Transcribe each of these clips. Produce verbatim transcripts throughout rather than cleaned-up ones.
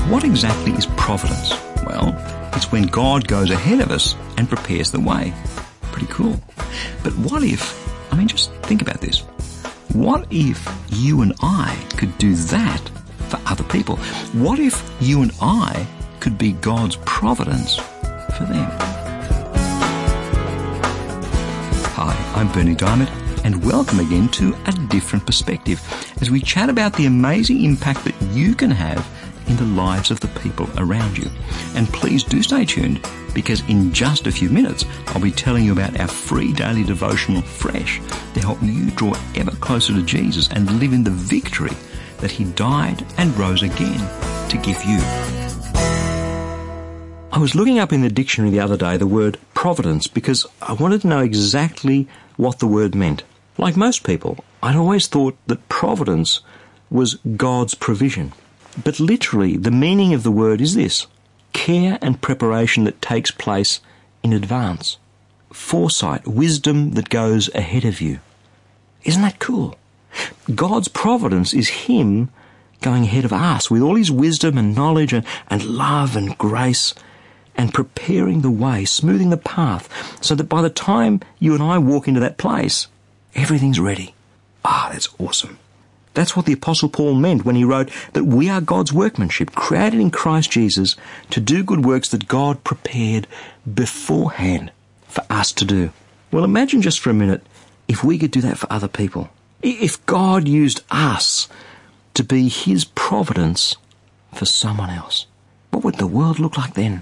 What exactly is providence? Well, it's when God goes ahead of us and prepares the way. Pretty cool. But what if, I mean, just think about this. What if you and I could do that for other people? What if you and I could be God's providence for them? Hi, I'm Berni Dymet, and welcome again to A Different Perspective as we chat about the amazing impact that you can have in the lives of the people around you. And please do stay tuned, because in just a few minutes I'll be telling you about our free daily devotional Fresh to help you draw ever closer to Jesus and live in the victory that He died and rose again to give you. I was looking up in the dictionary the other day the word providence because I wanted to know exactly what the word meant. Like most people, I'd always thought that providence was God's provision. But literally, the meaning of the word is this: care and preparation that takes place in advance. Foresight, wisdom that goes ahead of you. Isn't that cool? God's providence is Him going ahead of us with all His wisdom and knowledge and, and love and grace, and preparing the way, smoothing the path, so that by the time you and I walk into that place, everything's ready. Ah, that's awesome. That's what the Apostle Paul meant when he wrote that we are God's workmanship, created in Christ Jesus to do good works that God prepared beforehand for us to do. Well, imagine just for a minute if we could do that for other people. If God used us to be His providence for someone else, what would the world look like then?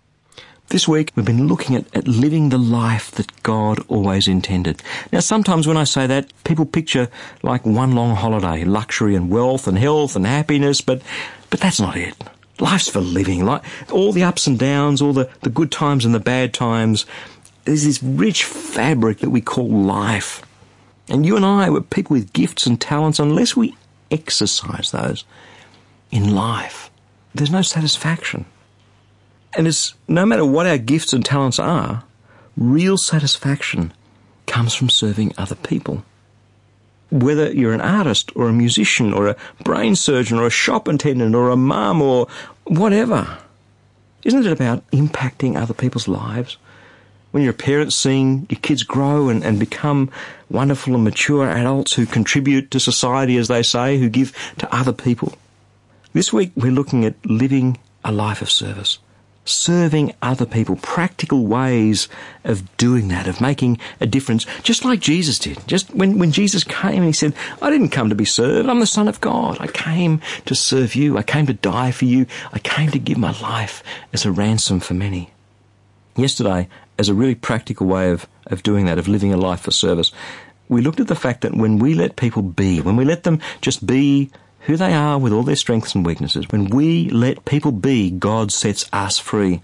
This week, we've been looking at, at living the life that God always intended. Now, sometimes when I say that, people picture like one long holiday, luxury and wealth and health and happiness, but but that's not it. Life's for living. Like all the ups and downs, all the, the good times and the bad times. There's this rich fabric that we call life. And you and I were people with gifts and talents. Unless we exercise those in life, there's no satisfaction. And it's no matter what our gifts and talents are, real satisfaction comes from serving other people. Whether you're an artist or a musician or a brain surgeon or a shop attendant or a mum or whatever, isn't it about impacting other people's lives? When you're a parent, seeing your kids grow and, and become wonderful and mature adults who contribute to society, as they say, who give to other people. This week we're looking at living a life of service. Serving other people, practical ways of doing that, of making a difference, just like Jesus did. Just when, when Jesus came and He said, I didn't come to be served, I'm the Son of God. I came to serve you, I came to die for you, I came to give my life as a ransom for many. Yesterday, as a really practical way of, of doing that, of living a life for service, we looked at the fact that when we let people be, when we let them just be who they are with all their strengths and weaknesses, when we let people be, God sets us free.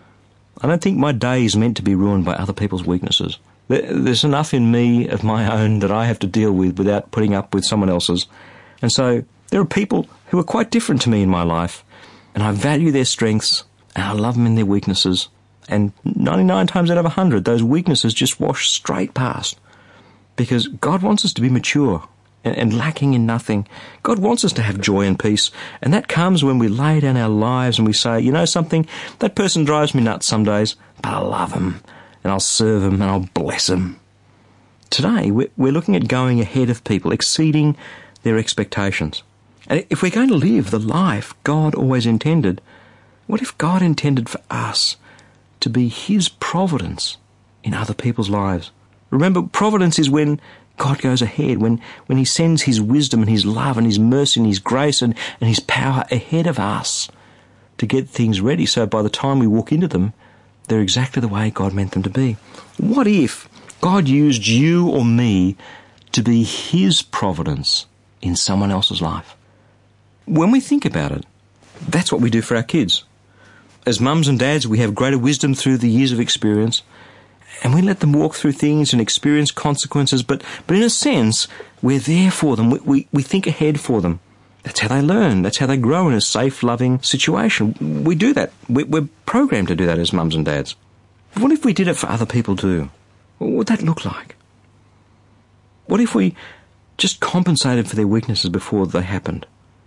I don't think my day is meant to be ruined by other people's weaknesses. There's enough in me of my own that I have to deal with without putting up with someone else's. And so there are people who are quite different to me in my life, and I value their strengths, and I love them in their weaknesses. And ninety-nine times out of one hundred, those weaknesses just wash straight past. Because God wants us to be mature and lacking in nothing. God wants us to have joy and peace, and that comes when we lay down our lives and we say, you know something, that person drives me nuts some days, but I love him, and I'll serve him, and I'll bless him. Today, we're looking at going ahead of people, exceeding their expectations. And if we're going to live the life God always intended, what if God intended for us to be His providence in other people's lives? Remember, providence is when God goes ahead, when, when He sends His wisdom and His love and His mercy and His grace and, and His power ahead of us to get things ready, so by the time we walk into them, they're exactly the way God meant them to be. What if God used you or me to be His providence in someone else's life? When we think about it, that's what we do for our kids. As mums and dads, we have greater wisdom through the years of experience, and we let them walk through things and experience consequences, but, but in a sense, we're there for them. We, we, we think ahead for them. That's how they learn. That's how they grow in a safe, loving situation. We do that. We, we're programmed to do that as mums and dads. But what if we did it for other people too? What would that look like? What if we just compensated for their weaknesses before they happened?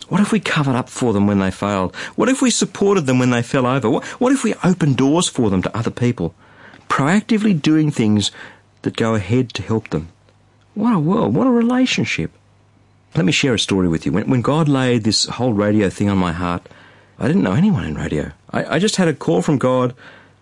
What if we covered up for them when they failed? What if we supported them when they fell over? What, what if we opened doors for them to other people? Proactively doing things that go ahead to help them. What a world, what a relationship. Let me share a story with you. When, when God laid this whole radio thing on my heart, I didn't know anyone in radio. I, I just had a call from God.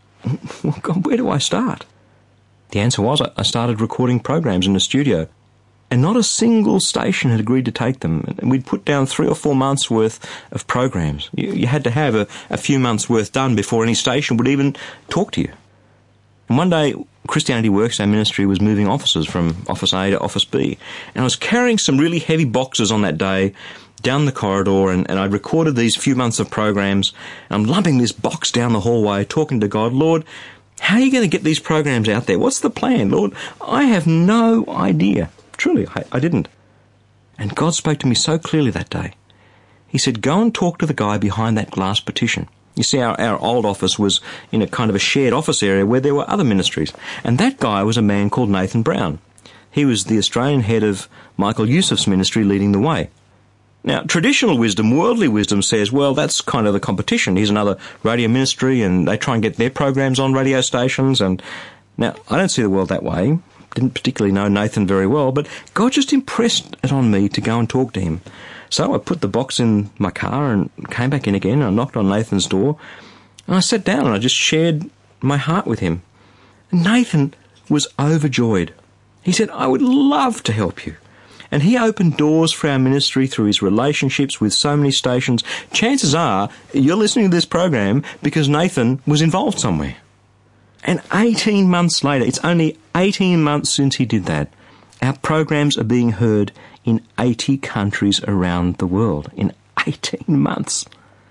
Well, God, where do I start? The answer was I started recording programs in the studio, and not a single station had agreed to take them. And we'd put down three or four months' worth of programs. You, you had to have a, a few months' worth done before any station would even talk to you. And one day, Christianity Works, our ministry, was moving offices from Office A to Office B. And I was carrying some really heavy boxes on that day down the corridor, and, and I'd recorded these few months of programs. And I'm lumping this box down the hallway, talking to God, Lord, how are you going to get these programs out there? What's the plan, Lord? I have no idea. Truly, I, I didn't. And God spoke to me so clearly that day. He said, go and talk to the guy behind that glass partition. You see, our, our old office was in a kind of a shared office area where there were other ministries. And that guy was a man called Nathan Brown. He was the Australian head of Michael Youssef's ministry, Leading the Way. Now, traditional wisdom, worldly wisdom says, well, that's kind of the competition. Here's another radio ministry and they try and get their programs on radio stations. And now, I don't see the world that way. Didn't particularly know Nathan very well, but God just impressed it on me to go and talk to him. So I put the box in my car and came back in again, and I knocked on Nathan's door, and I sat down and I just shared my heart with him. And Nathan was overjoyed. He said, I would love to help you. And he opened doors for our ministry through his relationships with so many stations. Chances are you're listening to this program because Nathan was involved somewhere. And eighteen months later, it's only eighteen months since he did that, our programs are being heard in eighty countries around the world. In eighteen months.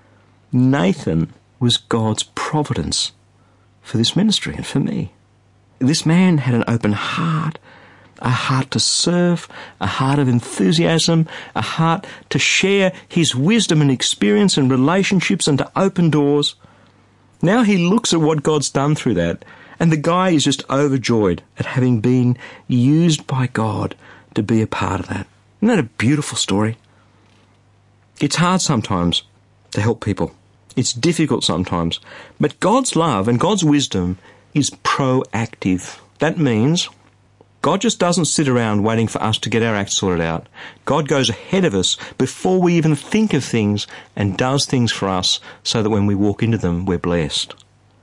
Nathan was God's providence for this ministry and for me. This man had an open heart, a heart to serve, a heart of enthusiasm, a heart to share his wisdom and experience and relationships and to open doors. Now he looks at what God's done through that, and the guy is just overjoyed at having been used by God to be a part of that. Isn't that a beautiful story? It's hard sometimes to help people. It's difficult sometimes. But God's love and God's wisdom is proactive. That means God just doesn't sit around waiting for us to get our act sorted out. God goes ahead of us before we even think of things and does things for us so that when we walk into them, we're blessed.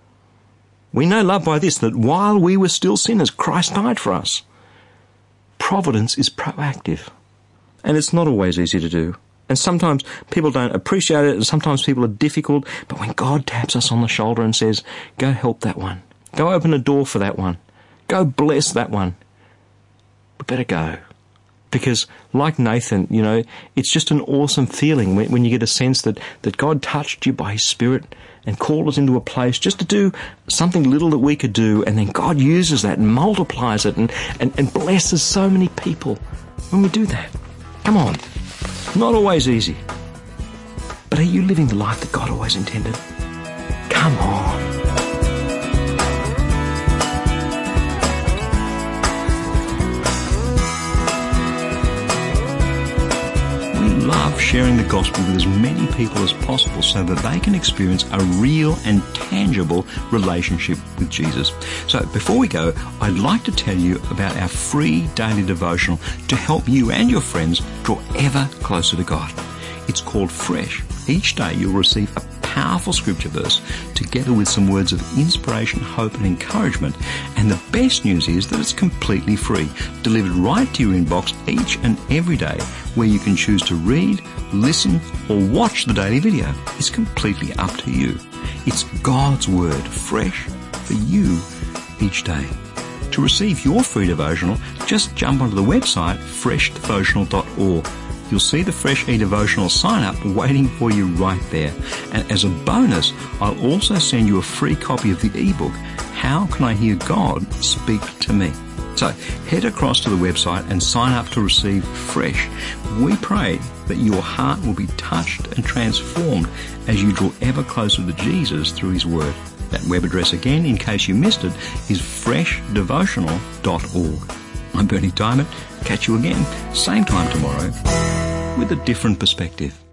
We know love by this, that while we were still sinners, Christ died for us. Providence is proactive. And it's not always easy to do. And sometimes people don't appreciate it, and sometimes people are difficult. But when God taps us on the shoulder and says, go help that one. Go open a door for that one. Go bless that one. We better go. Because like Nathan, you know, it's just an awesome feeling when, when you get a sense that, that God touched you by his Spirit and called us into a place just to do something little that we could do, and then God uses that and multiplies it and, and, and blesses so many people when we do that. Come on. Not always easy. But are you living the life that God always intended? Come on. Love sharing the gospel with as many people as possible so that they can experience a real and tangible relationship with Jesus. So before we go, I'd like to tell you about our free daily devotional to help you and your friends draw ever closer to God. It's called Fresh. Each day you'll receive a powerful scripture verse together with some words of inspiration, hope and encouragement. And the best news is that it's completely free, delivered right to your inbox each and every day, where you can choose to read, listen or watch the daily video. It's completely up to you. It's God's Word, fresh for you each day. To receive your free devotional, just jump onto the website fresh devotional dot org. You'll see the Fresh eDevotional sign up waiting for you right there. And as a bonus, I'll also send you a free copy of the ebook, How Can I Hear God Speak to Me? So head across to the website and sign up to receive Fresh. We pray that your heart will be touched and transformed as you draw ever closer to Jesus through his word. That web address again, in case you missed it, is fresh devotional dot org. I'm Bernie Diamond. Catch you again, same time tomorrow, with a different perspective.